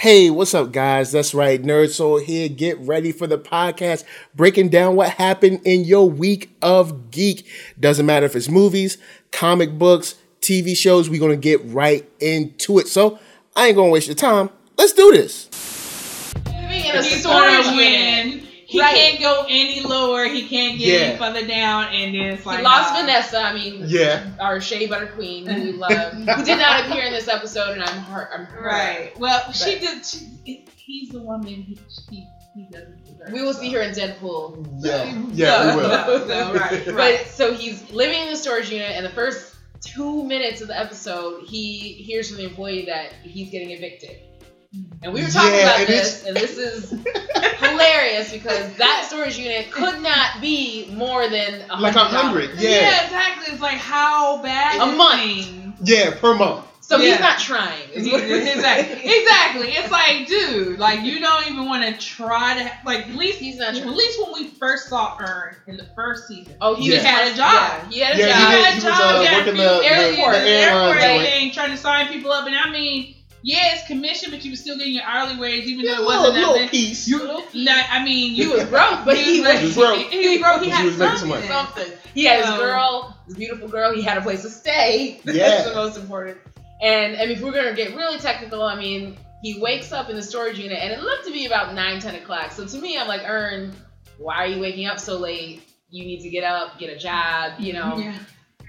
Hey, what's up, guys? That's right, Nerd Soul here. Get ready for the podcast breaking down what happened in your week of geek. Doesn't matter if it's movies, comic books, TV shows, we're going to get right into it. So, I ain't going to waste your time. Let's do this. He's going to win. He can't go any lower. He can't get any further down. And then it's like... He lost Vanessa, our Shea Butter Queen, who we love, who did not appear in this episode, and I'm hurt. Right. Well, but she did... he's the woman he doesn't deserve. We will see her in Deadpool. We will. Right. But so he's living in the storage unit, and the first 2 minutes of the episode, he hears from the employee that he's getting evicted. And we were talking about this, and this is hilarious because that storage unit could not be more than $100. Like 100, Yeah, exactly. It's like, how bad a is month? Thing? Yeah, per month. So he's not trying. Exactly. It's like, dude, like you don't even want to try to like. At least he's not. At least when we first saw Ern in the first season, he had a job. Yeah, he had a job. He had a job. He working the airport thing, trying to sign people up, and I mean. Yeah, it's commission, but you were still getting your hourly wage, even though it wasn't that big. Piece. You was broke, but he was broke. He had something. He had his girl, his beautiful girl. He had a place to stay. That's the most important. And if we're gonna get really technical, I mean, he wakes up in the storage unit, and it looked to be about 9-10 o'clock. So to me, I'm like, Ern, why are you waking up so late? You need to get up, get a job, you know. Yeah.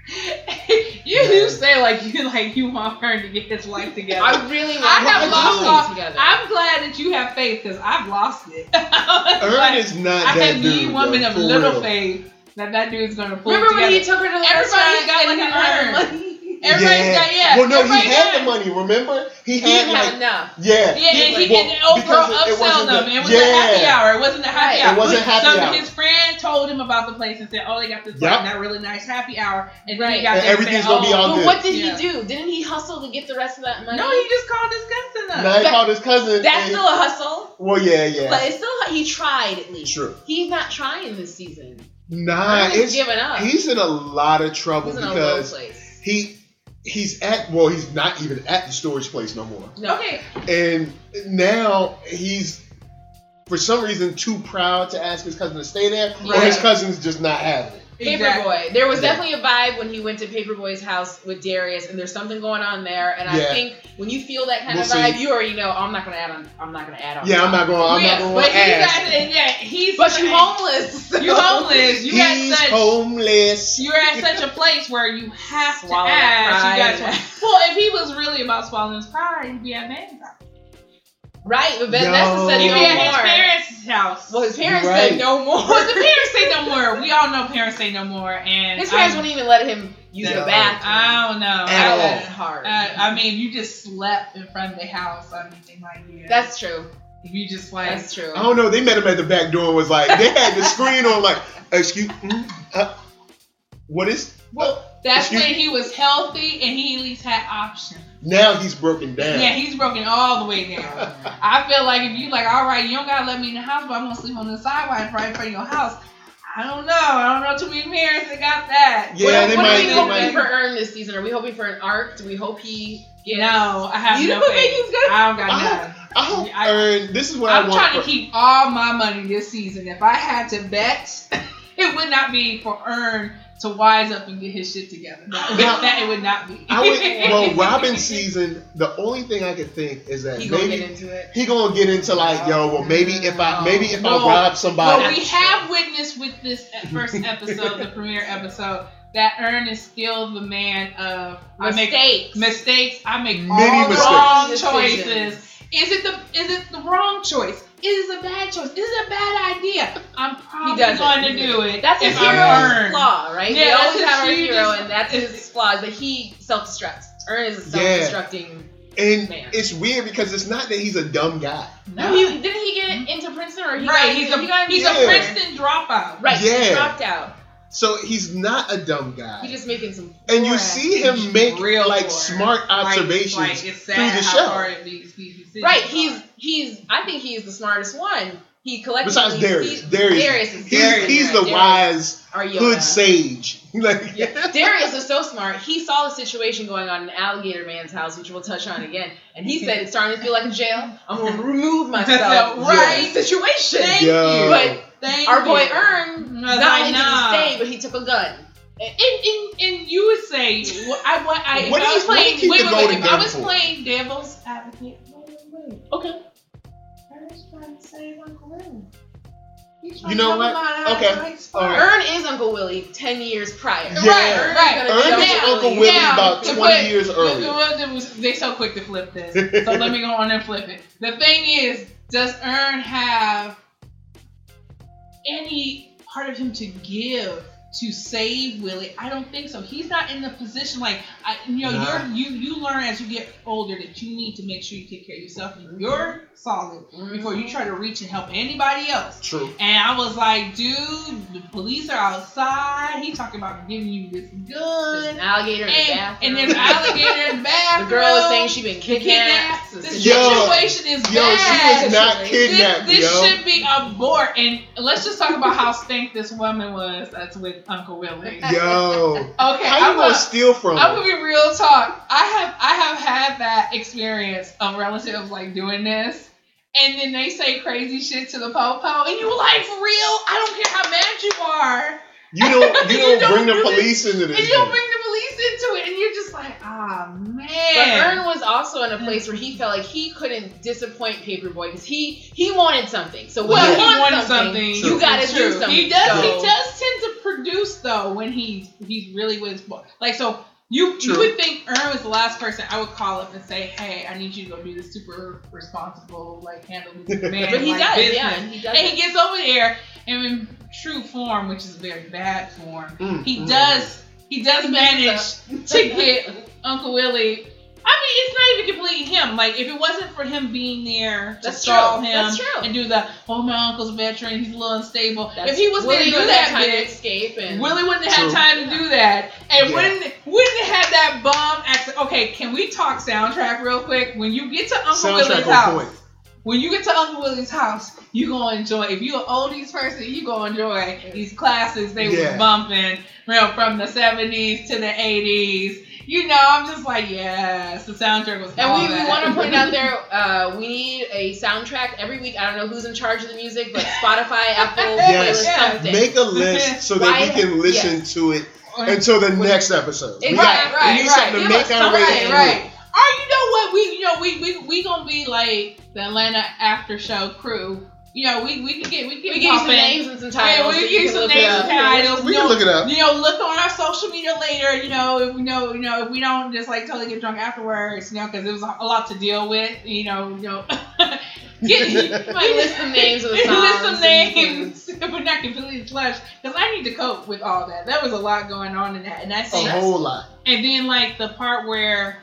You say like you want her to get his life together. I really want together. I'm glad that you have faith because I've lost it. Ern is not that dude. I have the woman of little faith that dude's gonna pull it together. Remember when he took her to the everybody got like an Ern. Everybody's got Well, no, he had the money. Remember, he had enough. Yeah, and he can upsell them. It was a happy hour. It wasn't a happy hour. It wasn't happy hour. So his friend told him about the place and said, "Oh, they got this that really nice happy hour." And then he got there everything's gonna be all good. But what did he do? Didn't he hustle to get the rest of that money? No, he just called his cousin. No, he called his cousin. That's still a hustle. Well, yeah. But it's still he tried at least. True. He's not trying this season. Nah, he's giving up. He's in a lot of trouble because a low place. He's not even at the storage place no more. No. Okay. And now he's, for some reason, too proud to ask his cousin to stay there, or his cousin's just not having it. Paperboy. There was definitely a vibe when he went to Paperboy's house with Darius, and there's something going on there. And I think when you feel that kind of vibe, you already know. I'm not gonna add on. Yeah, I'm not going to add. But you homeless. You homeless. He's homeless. You're at such a place where you have to ask. Well, if he was really about swallowing his pride, he'd be at Man's house. Right, but Vanessa said he'd be at his parents' house. Well, his parents said no more. Well, the parents say no more. We all know parents say no more, and his parents wouldn't even let him use the bathroom. I don't know. That was hard. I mean, you just slept in front of the house. I mean, they might be. That's true. If you just like. That's true. I don't know. They met him at the back door and was like, they had the screen on, like, excuse me, what is? Well, that's when he was healthy and he at least had options. Now he's broken down. Yeah, he's broken all the way down. I feel like if you like, all right, you don't gotta let me in the house, but I'm gonna sleep on the sidewalk right in front of your house. I don't know too many parents that got that. Yeah, what are we hoping for Ern this season? Are we hoping for an arc? Do we hope he gets... No, I have no faith. I don't got none. I hope Ern, this is what I want. I'm trying to keep all my money this season. If I had to bet, it would not be for Ern to wise up and get his shit together. That it would not be. Robin's season, the only thing I could think is that he gonna get into it. He gonna get into like, maybe if I rob somebody. Well, we have witnessed with this first episode, the premiere episode, that Ern is still the man of mistakes. I make all the wrong choices. Is it the wrong choice? Is it a bad choice? Is it a bad idea? I'm probably going to do it. That's his hero's flaw, right? Yeah, we always have our hero, and that's his flaw, that he self-destructs. Ern is a self-destructing man. It's weird because it's not that he's a dumb guy. No. Didn't he get into Princeton? Or he's a Princeton dropout. Right, he dropped out. So he's not a dumb guy. He's just making some. And you see him make smart observations through the show. Right, I think he's the smartest one. he collectively. Besides Darius. He's the wise hood sage. Darius is so smart. He saw the situation going on in Alligator Man's house, which we'll touch on again, and he said it's starting to feel like a jail. I'm gonna remove myself from the situation. Thank you. But our boy Earn not only did he stay, but he took a gun. And you would say, if I was playing devil's advocate, wait. Okay. Ern's trying to save Uncle Willie. You know what? Okay. Earn is Uncle Willie 10 years prior. Yeah. Right. Earn is Uncle Willie about 20 years earlier. They're so quick to flip this. So let me go on and flip it. The thing is, does Earn have any part of him to give to save Willie? I don't think so. He's not in the position you learn as you get older that you need to make sure you take care of yourself and you're solid before you try to reach and help anybody else. True. And I was like, dude, the police are outside. He talking about giving you this gun. There's an alligator in the bathroom. And there's an alligator in the bathroom. The girl is saying she's been kidnapped. The situation is bad. She was not kidnapped. This should be abort. And let's just talk about how stank this woman was that's with Uncle Willie. Yo. Okay. How you gonna steal from her? I'm gonna be real talk. I have had that experience of relatives doing this. And then they say crazy shit to the po-po, and you're like, for real? I don't care how mad you are. You don't bring the police into this. And you don't bring the police into it, and you're just like, ah, man. But Earn was also in a place where he felt like he couldn't disappoint Paperboy because he wanted something. So when you want something, you gotta do something. He does tend to produce though when he's really with his boy. So. You would think Earn was the last person I would call up and say, hey, I need you to go do this super responsible, handle this man but he does, business. yeah, he does. And he gets over there, and in true form, which is a very bad form, he does manage to get Uncle Willie. I mean, it's not even completely him. If it wasn't for him being there to stall him and do my uncle's veteran, he's a little unstable. If he was there to do that bit, escape and Willie wouldn't have had time to do that. And wouldn't have had that bomb accident. Okay, can we talk soundtrack real quick? When you get to Uncle Willie's house, you gonna enjoy. If you're an oldies person, you gonna enjoy these classics they was bumping from the 70s to the 80s. I'm just like, yes, the soundtrack was. And we want to point out there, we need a soundtrack every week. I don't know who's in charge of the music, but Spotify, Apple, something. Make a list so that we can listen to it until the next episode. We need something to make our way through. Right. Or you know what? We gonna be like the Atlanta After Show crew. We can give you some names and some titles. We give you some names and titles. We can look it up. Look on our social media later. If we don't just totally get drunk afterwards. Because it was a lot to deal with. You might list some names of the songs. List some names, but not completely flushed. Because I need to cope with all that. There was a lot going on in that, and that's a whole lot. And then the part where,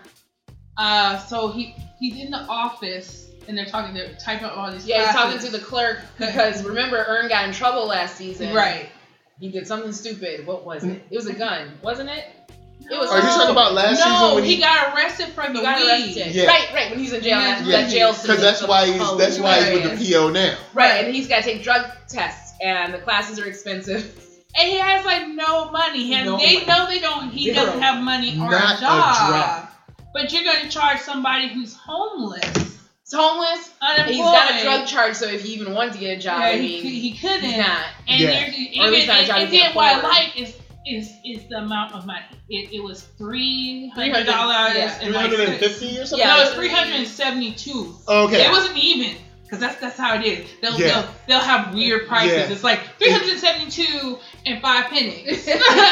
so he's in the office. And they're typing up all these classes. He's talking to the clerk because remember, Earn got in trouble last season. Right. He did something stupid. What was it? It was a gun, wasn't it? It was. Are you talking about last season? No, he got arrested for the weed. Yeah. Right. When he's in jail, that jail system. Because that's why he's with the PO now. Right, and he's got to take drug tests, and the classes are expensive. And he has no money. He doesn't have money or Not a job. A drop. But you're going to charge somebody who's homeless. Homeless, unemployed. He's got a drug charge, so if he even wanted to get a job, he couldn't. He's not. And then what I like is the amount of money. It was $300 and $350 or something. No, it was $372. Okay, it wasn't even because that's how it is. They'll have weird prices. It's $372 and 5 pennies.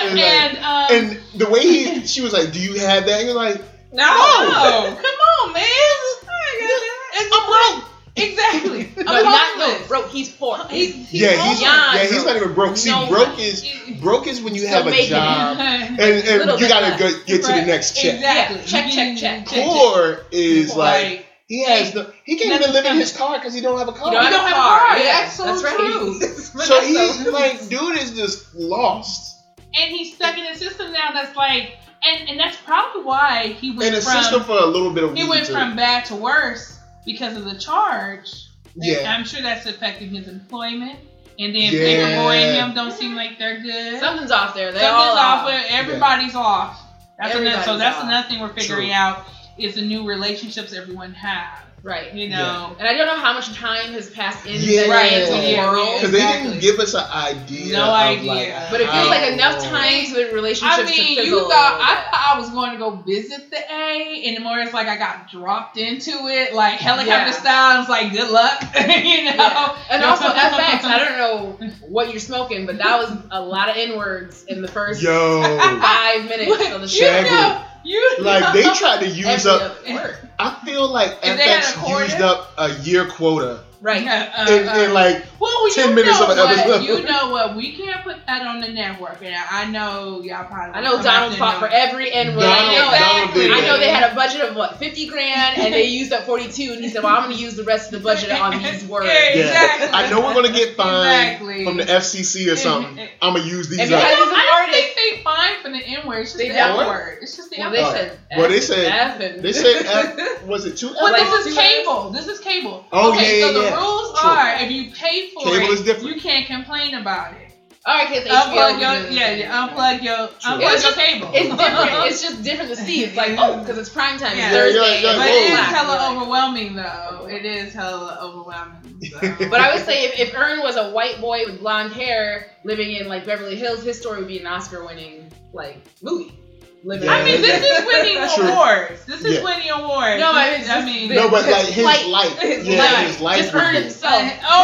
and the way she was like, "Do you have that?" And you're like, "No, come on, man." I'm broke. Exactly. Not broke. He's poor. He's not even broke. See, broke is when you have a job and you gotta get to the next check. Exactly. Check. Poor is he can't even live in his car because he don't have a car. He don't have a car. Yeah, that's true. So he's dude is just lost. And he's stuck in a system now that's and that's probably why he went system for a little bit of he went from bad to worse. Because of the charge, Yeah. I'm sure that's affecting his employment. And then Paperboy and him don't seem like they're good. Something's off there. Something's off. Everybody's off. That's another thing we're figuring out is the new relationships everyone has. Right. You know. And I don't know how much time has passed in the world. Because they didn't give us an idea. No idea. But it feels like enough time for the relationships to fizzle. I thought I was going to go visit the A, and the more it's like I got dropped into it, like helicopter style. It's like, good luck. You know. Yeah. And also FX, I don't know what you're smoking, but that was a lot of N-words in the first 5 minutes of the show. They tried to use up. I feel like FX used up a year quota. Right. In like 10 minutes of an episode. You know what? We can't put that on the network. And I know y'all probably. I know Donald fought for every N-word. I know they had a budget of $50,000 and they used up 42. And he said, "Well, I'm going to use the rest of the budget on these words." Exactly. I know we're going to get fined from the FCC or something. I'm going to use these. I don't think they fined for the N-word. It's just the F-word. It's just the F-word. They said F. Was it 2 F? Well, this is cable. This is cable. Oh, the rules are if you pay for cable it, you can't complain about it. All right, because unplug your cable. It's different. It's just different to see. It's like, because it's prime time. It's Thursday. But it is hella overwhelming, though. It is hella overwhelming. So. But I would say if Ern was a white boy with blonde hair living in like Beverly Hills, his story would be an Oscar-winning like movie. This is winning awards. This is winning awards. No, but like his life. His life. Just Ern himself.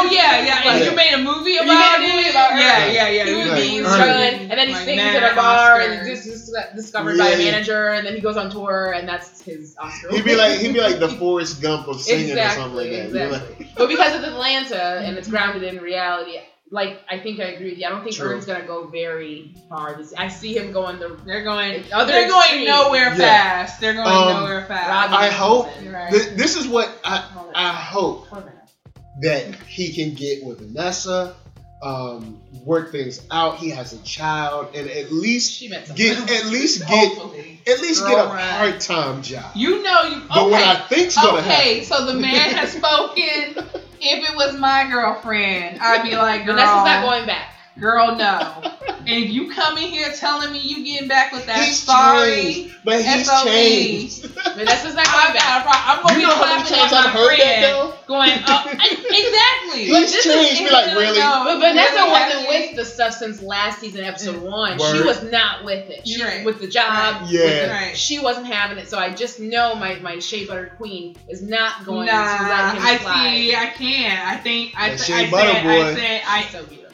And you made a movie about it. Yeah. He would be struggling, and then he sings at a bar, and this is discovered by a manager, and then he goes on tour, and that's his Oscar. He'd be like the Forrest Gump of singing or something like that. Exactly. But because it's Atlanta and it's grounded in reality. Like, I think I agree with you. I don't think Ern's going to go very far. I see him going They're going nowhere fast. They're going nowhere fast. I hope. This is what I hope that he can get with Vanessa. Work things out. He has a child, and at least get a part-time job. But what I think's gonna happen. So the man has spoken. If it was my girlfriend, I'd be like, girl, Vanessa's not going back. Girl, no. And if you come in here telling me you getting back with that changed. Vanessa's not going back. I'm going to be clapping at my friend. Going, exactly. He's changed. Be like, really? But Vanessa wasn't with the stuff since last season, episode 1. She was not with it. She with the job. She wasn't having it. So I just know my Shea Butter Queen is not going to let him slide. I can't. I said, so beautiful.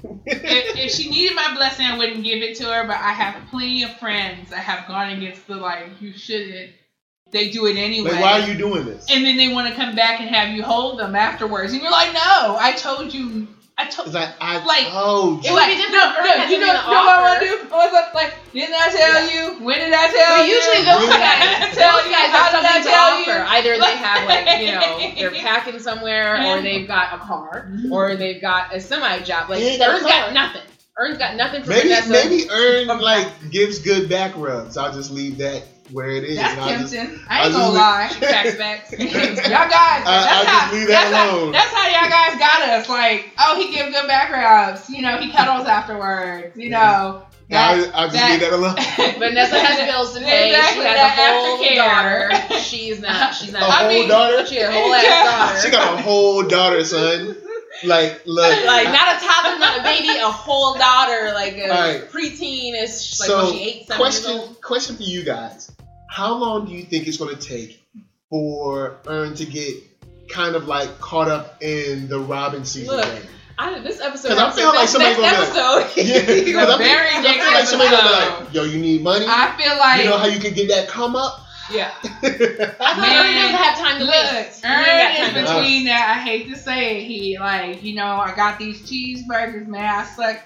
if she needed my blessing, I wouldn't give it to her. But I have plenty of friends that have gone against the you shouldn't. They do it anyway. Like, why are you doing this? And then they want to come back and have you hold them afterwards, and you're like, no, I told you. I told you. It would be different. No, you know what I want to do? I was like, didn't I tell you? When did I tell you? Usually those guys have something to offer. Either they have they're packing somewhere, or they've got a car, or they've got a semi job. Ern's got nothing. Ern's got nothing for Vanessa. Maybe Ern gives good back rubs. I'll just leave that where it is. That's tempting. I ain't gonna lie. Facts. Y'all guys. I'll just leave that alone. That's how y'all guys got us. Like, he gives good back rubs. He cuddles afterwards. I'll just leave that alone. Vanessa has bills to pay. Exactly, she has a whole daughter. She's not. A whole daughter? She has a whole ass daughter. She got a whole daughter, son. Look. Not a toddler, not a baby, a whole daughter, preteen-ish, when she 8, 7 years old. Question for you guys. How long do you think it's going to take for Ern to get kind of caught up in the Robin season? Look, this episode. Because I feel like somebody's going to be like, because I feel like somebody's going to be like, yo, you need money? I feel like. You know how you can get that come up? Yeah. I thought Ern doesn't have time to waste. Ern is between that. I hate to say it. He I got these cheeseburgers, man. I suck.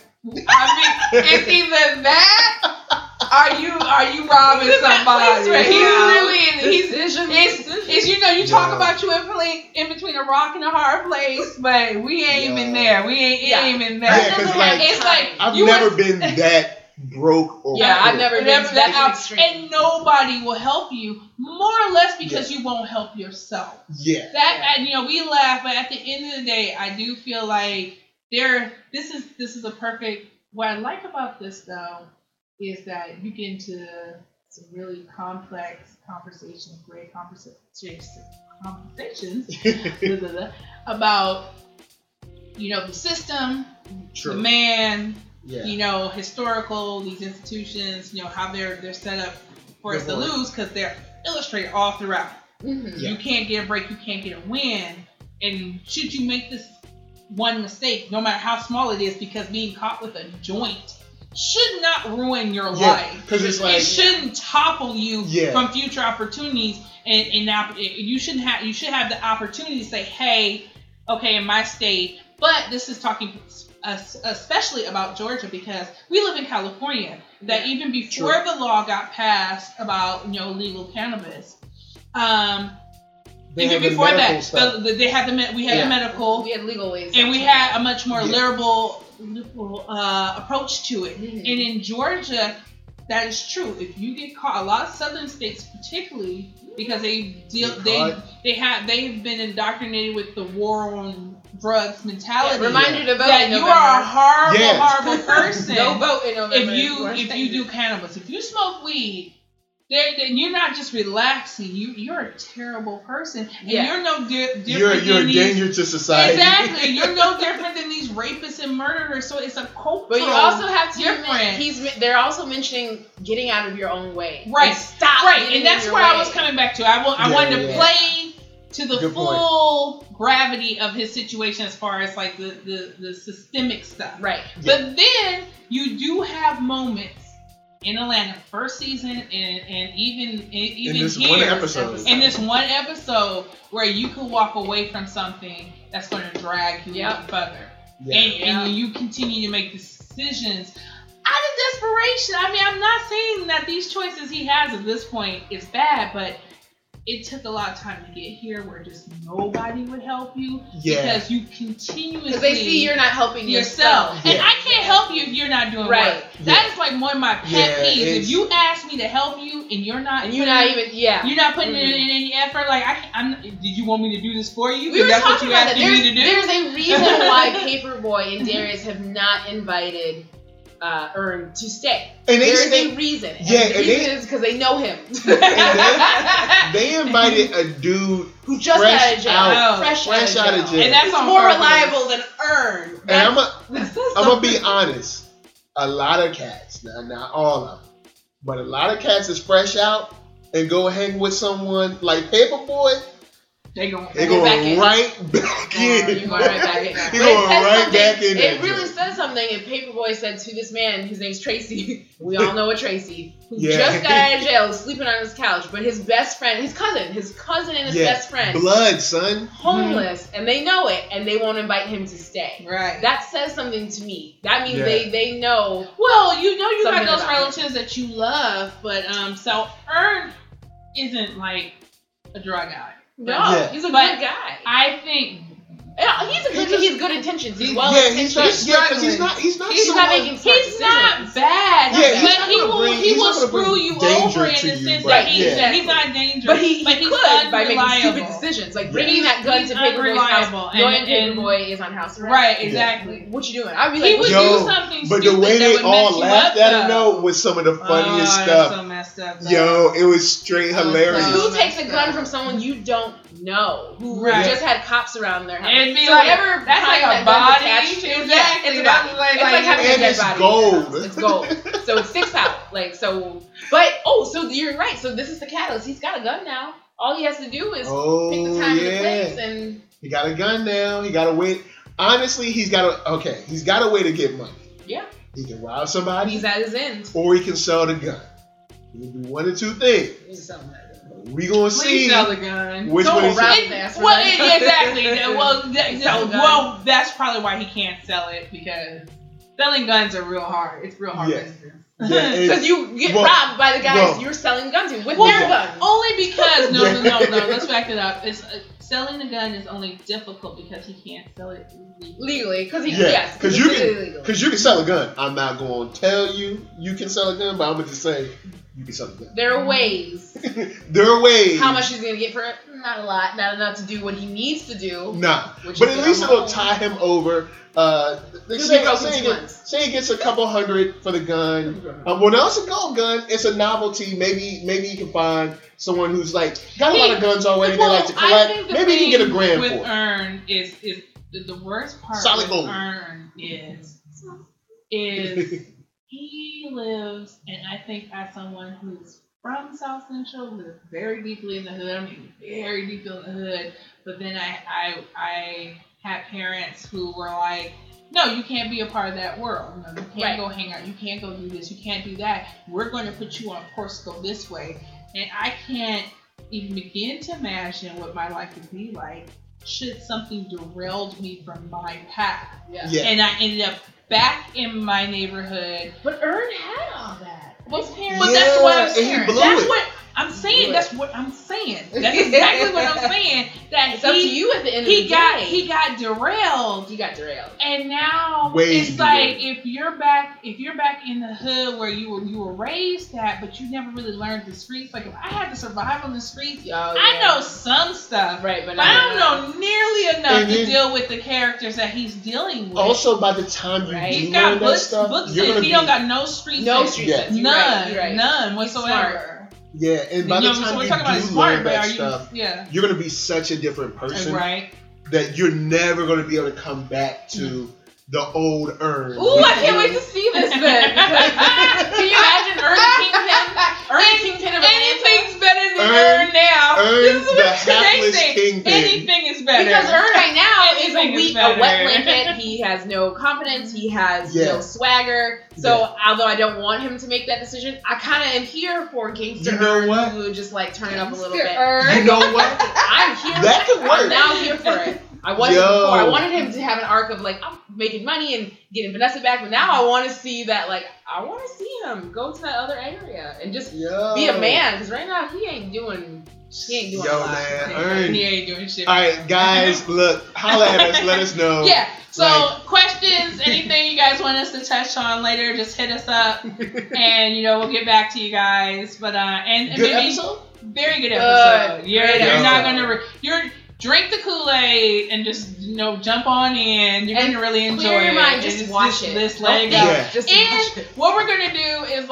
It's either that. Are you robbing somebody? He's talk about you in between a rock and a hard place, but we ain't even there. We ain't even there. Yeah, because I've never been that broke or I've never been that extreme. And nobody will help you, more or less because you won't help yourself. And we laugh, but at the end of the day, I do feel like this is a perfect. What I like about this though is that you get into some really complex conversations, great conversations about the system, the man, historical, these institutions, how they're set up for us to lose because they're illustrated all throughout. Mm-hmm. You can't get a break, you can't get a win, and should you make this one mistake, no matter how small it is, because being caught with a joint should not ruin your life. Because it shouldn't topple you from future opportunities, and now you should have the opportunity to say, hey, okay, in my state. But this is talking especially about Georgia because we live in California. That even before the law got passed about legal cannabis, even before that, we had the medical, we had legal ways, and we had a much more liberal approach to it. Mm-hmm. And in Georgia, that is true. If you get caught, a lot of southern states, particularly because they've been indoctrinated with the war on drugs mentality. Reminder to vote that you are a horrible person. No vote in November. If you do cannabis, if you smoke weed, then you're not just relaxing. You're a terrible person, and you're no different. You're a danger to society. Exactly, you're no different than these rapists and murderers. So it's a cultural. But you also have to. They're also mentioning getting out of your own way. Right. Stop. Right, and that's where I was coming back to. I wanted to play to the full gravity of his situation as far as like the systemic stuff. Right. But then you do have moments in Atlanta, first season, and even in this here, in this one episode where you could walk away from something that's going to drag you further, and you continue to make decisions out of desperation. I mean, I'm not saying that these choices he has at this point is bad, but it took a lot of time to get here where just nobody would help you because you continuously because they see you're not helping yourself. And I can't help you if you're not doing work. That is like one of my pet peeves. If you ask me to help you and you're not putting in any effort, like did you want me to do this for you? We were that's talking what you about asked me to do. There's a reason why Paperboy and Darius have not invited Earn to stay. And there's a reason. And the reason is because they know him. They invited a dude who just got out of jail. Fresh out of jail. And that's more reliable than Earn. And I'm gonna be honest. A lot of cats, not all of them, but a lot of cats is fresh out and go hang with someone like Paperboy. They go right back in. You're going right back in. It really says something. If Paperboy said to this man, his name's Tracy, we all know a Tracy, who just got out of jail, sleeping on his couch, but his best friend, his cousin and his best friend, blood, son, homeless, and they know it, and they won't invite him to stay. Right. That says something to me. That means they know. Well, you got those relatives that you love, but so Earn isn't like a drug guy. No, he's a good guy. I think he's good intentions. He's well intentioned. He's not making smart decisions. He's not bad. But he will screw you over in the sense that he's not dangerous. But he could by making stupid decisions, like bringing that gun to Paperboy's house, knowing Paperboy is on house arrest. Right, exactly. What you doing? I'd be like, he would do something stupid. But the way they all laughed at him was some of the funniest stuff. So messed up. It was straight hilarious. Who takes a gun from someone you don't know, who just had cops around their house? That's like a body. Exactly. It's like having a dead body. Gold. It's gold. So it sticks out. So you're right. So this is the catalyst. He's got a gun now. All he has to do is pick the time and the place, and he got a gun now. He got to wait. Honestly, he's got a way to get money. Yeah. He can rob somebody. He's at his end. Or he can sell the gun. He can do one or two things. We gonna see sell the gun. Which one exactly. Well, that's probably why he can't sell it, because selling guns are real hard. It's real hard business. Because you get robbed by the guys you're selling guns to with their guns. Only because no. Let's back it up. selling the gun is only difficult because he can't sell it legally. Because you can sell a gun. I'm not going to tell you can sell a gun, but I'm going to just say you can sell a gun. There are ways. There are ways. How much he's going to get for it? Not a lot. Not enough to do what he needs to do. Nah. But at least it'll tie him over. Say he gets a couple $100 for the gun. Well, now it's a gold gun. It's a novelty. Maybe you can find someone who's like got a lot of guns already. They like to collect. Maybe you can get a grand with for it. Earn is the worst part. Solid gold. Earn is he lives, and I think as someone who's from South Central, lives very deeply in the hood. I mean, very deeply in the hood. But then I had parents who were like, no, you can't be a part of that world. No, you can't go hang out. You can't go do this. You can't do that. We're going to put you on course to go this way. And I can't even begin to imagine what my life would be like should something derailed me from my path. Yeah. And I ended up back in my neighborhood. But Earn had all that. But that's what I'm saying. That's what I'm saying. That's what I'm saying. That's exactly what I'm saying. That it's up to you at the end of the day. He got derailed. He got derailed. And now it's like if you're back in the hood where you were raised at, but you never really learned the streets. Like if I had to survive on the streets, I know some stuff, right? But I don't know nearly enough to deal with the characters that he's dealing with. Also, by the time you do learn that stuff, he don't got no street sense. None whatsoever. Smart. Yeah, and by the time you do learn that stuff, you're going to be such a different person that you're never going to be able to come back to the old Earn. Ooh, I can't wait to see this then. Can you imagine Earn the Kingpin? Earn the Kingpin of anything's better than Earn now. Earn the hapless Kingpin. Anything is better. Because Earn right now is a wet blanket. He has no confidence. He has no swagger. So although I don't want him to make that decision, I kind of am here for gangster Earn who just like turn it up a little bit. You know what? I'm here. That could work. I'm now here for it. I wasn't before. I wanted him to have an arc of like, I'm making money and getting Vanessa back, but now I want to see that, like, I want to see him go to that other area and just be a man, because right now he ain't doing a lot. Man, he ain't doing shit. All right, guys, look, holla at us, let us know. Yeah. So questions, anything you guys want us to touch on later, just hit us up, and we'll get back to you guys. But and good episode. Very good episode. You're not gonna drink the Kool-Aid and just jump on in. You're going to really enjoy it. Clear your mind, just watch it. Just let it go. And what we're going to do is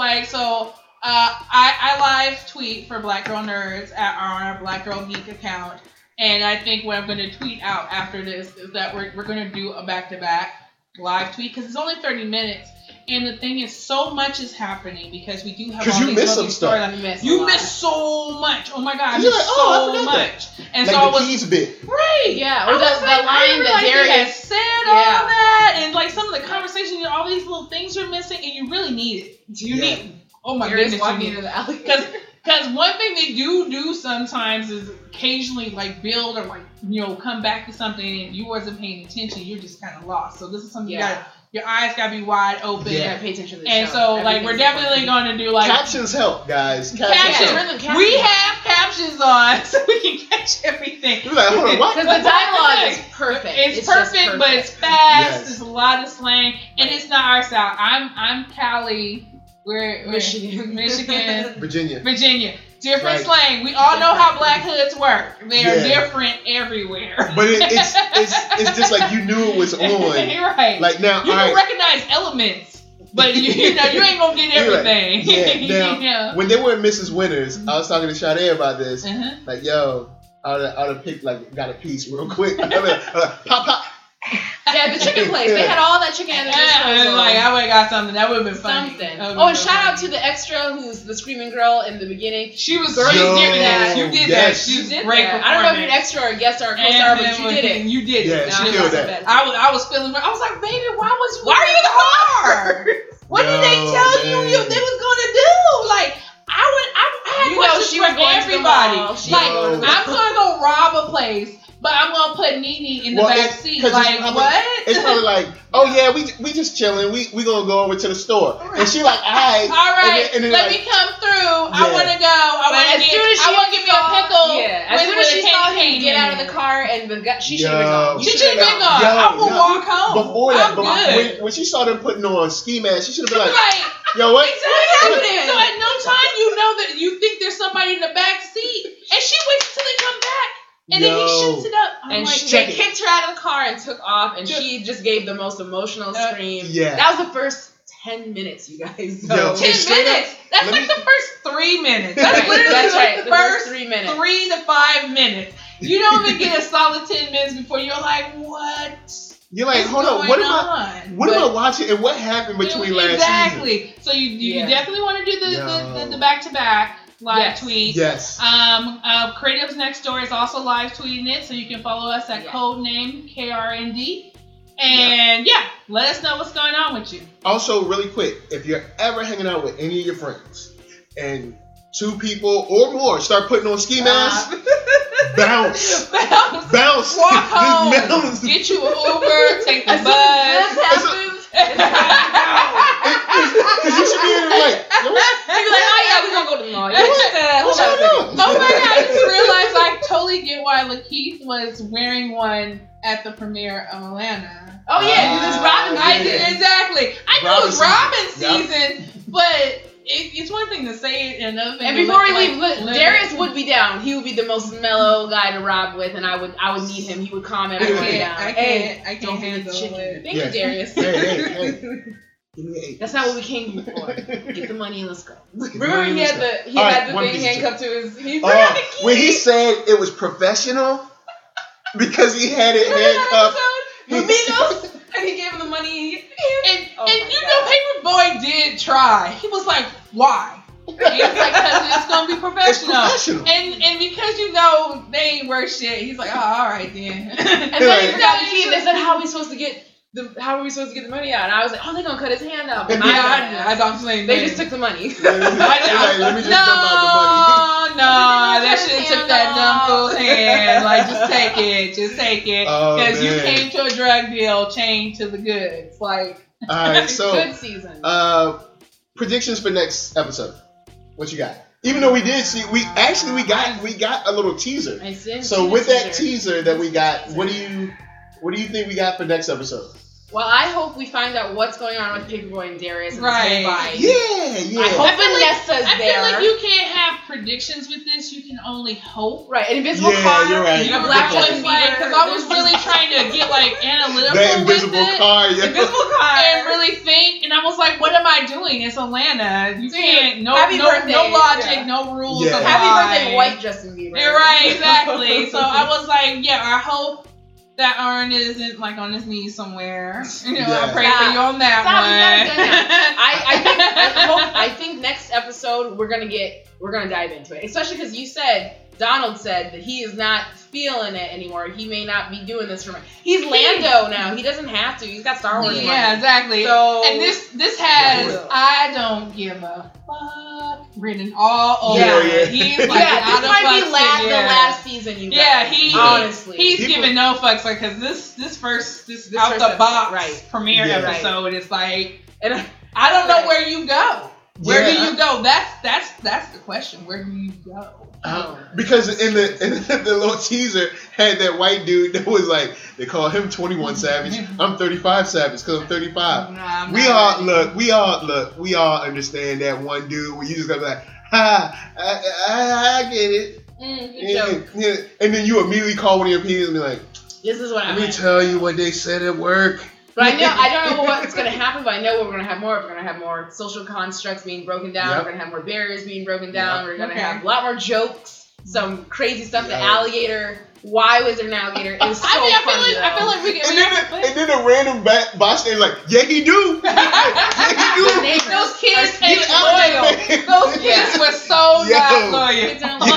I live tweet for Black Girl Nerds on our Black Girl Geek account, and I think what I'm going to tweet out after this is that we're going to do a back-to-back live tweet because it's only 30 minutes. And the thing is, so much is happening because we do have all these other stories. You miss so much. Oh my God, so much. And like so the keys bit. Right. Yeah. Or the line that Darius said all that, and like some of the conversation, all these little things are missing, and you really need it. You need. Oh my goodness, you need it. Because one thing they do sometimes is occasionally like build or like come back to something, and you wasn't paying attention. You're just kind of lost. So this is something your eyes gotta be wide open. Yeah, pay attention to the and show. So like we're definitely gonna do like captions help, guys. Captions. We have captions on so we can catch everything. We're like, hold on, what? Because the dialogue is perfect. It's perfect, but it's fast. Yes. There's a lot of slang, and it's not our style. I'm Cali. We're Michigan, Virginia. Different slang. We all know how Black hoods work. They are different everywhere. But it's just like you knew it was on. Right. Like now, you can recognize elements, but you ain't gonna get everything. Right. Now, when they were in Mrs. Winters, I was talking to Sade about this. Like, yo, I would have picked got a piece real quick. Pop. Yeah, the chicken place. They had all that chicken at the disposal. Like, I would have got something. That would have been funny. Oh, and shout out to the extra who's the screaming girl in the beginning. She was great. You did that. She was great. I don't know if you're an extra or a guest or a co-star, but you did it. You did it. Yeah, she killed that. I was feeling. I was like, baby, why are you in the car? What did they tell you they was gonna do? Like, I had questions for everybody. Like, I'm gonna go rob a place. but I'm gonna put Nene in the back seat. Like, what? It's probably like, oh yeah, we just chilling. We gonna go over to the store, and she like, all right, and then let me come through. I want to go. I want to get me a pickle. Yeah, as soon as she saw him get out of the car, and she should have been gone. She should have been gone. I will walk home. Before that, when she saw them putting on ski masks, she should have been like, yo, what? Exactly. So at no time you think there's somebody in the back seat, and she waits till they come back. And then he shoots it up. And they kicked her out of the car and took off, and she just gave the most emotional scream. Yeah. That was the first 10 minutes, you guys. So. 10 minutes? That's like the first 3 minutes. That's literally the first 3 minutes. 3 to 5 minutes. You don't even get a solid 10 minutes before you're like, what? You're like, hold on, what am I watching, and what happened between last season? Exactly. So you definitely want to do the back-to-back. Live tweet. Yes. Creatives Next Door is also live tweeting it, so you can follow us at codename KRND. And let us know what's going on with you. Also, really quick, if you're ever hanging out with any of your friends and 2 people or more start putting on ski masks, bounce. Walk home. Get you an Uber. Take the bus. Because you should be in like, you'd be like, oh yeah, we're gonna go to the mall. Oh my god, I just realized I totally get why Lakeith was wearing one at the premiere of Atlanta. Oh yeah, because it's Robin. I did exactly. I knew it was Robin season, but it's one thing to say it and another thing. And before we leave, Darius would be down. He would be the most mellow guy to rob with, and I would meet him. He would calm everyone down. I can't handle it. Thank you, Darius. Hey. That's not what we came for. Get the money and let's go. Remember he had the thing handcuffed to his. When he said it was professional because he had it handcuffed. Migos, and he gave him the money. And Paperboy did try. He was like, why? And he was like, because it's gonna be professional. It's professional. And because they ain't worth shit, he's like, oh, all right then. And then he got the key. They said, how are we supposed to get the money out? And I was like, oh, they're gonna cut his hand off. I'm saying they just took the money. Let me just dump out the money. No, they should have took that dumb fool's hand. Like, just take it. Because you came to a drug deal chained to the goods. Like, all right, so good season. Predictions for next episode. What you got? Even though we did see, we got a little teaser. So with that teaser that we got, what do you think we got for next episode? Well, I hope we find out what's going on with Paperboy and Darius. And right. Yeah. I hope Vanessa's there. I feel like you can't have predictions with this. You can only hope. Right. An invisible car. You're right. Black Justin Bieber. Because I was really trying to get analytical that invisible car. Yeah. Invisible car. And really think. And I was like, what am I doing? It's Atlanta. You can't. No logic. No rules. Yeah. Happy birthday, white Justin Bieber. You're right. Exactly. So I was like, I hope that Aaron isn't on his knees somewhere. I pray for you on that one. I think next episode we're gonna dive into it, especially because you said Donald said that he is not feeling it anymore. He may not be doing this for me. He's Lando now. He doesn't have to. He's got Star Wars. Yeah, exactly. So, and this has I don't give a fuck written all over. Yeah. He's this might be the last season. You guys. Honestly, he's giving no fucks because this first out the box premiere episode is like, and I don't know where you go. Where do you go? That's the question. Where do you go? Because in the little teaser had that white dude that was like, they call him 21 Savage. I'm 35 Savage because I'm 35. We all understand that one dude where you just gotta be like, I get it. And then you immediately call one of your peers and be like, this is what let me tell you what they said at work. But I don't know what's going to happen, but I know we're going to have more. We're going to have more social constructs being broken down. Yep. We're going to have more barriers being broken down. Yep. We're going to have a lot more jokes, some crazy stuff. The alligator. Why was there an alligator? It was so funny. I feel like we get. And then a random bystander like, yeah, he do. Those kids ain't loyal. Those kids were so not loyal.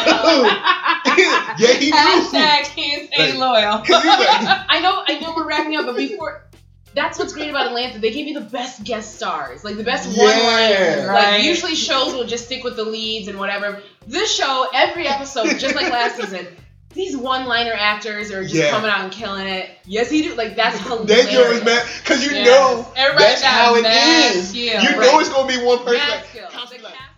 Yeah, he do. Hashtag kids ain't loyal. I know we're wrapping up, but before. That's what's great about Atlanta. They give you the best guest stars, like the best one-liners. Right. Like usually shows will just stick with the leads and whatever. This show, every episode, just like last season, these one-liner actors are just coming out and killing it. Yes, he do. Like, that's hilarious. That joke is mad because you know that's how it is. You know it's gonna be one person. Like,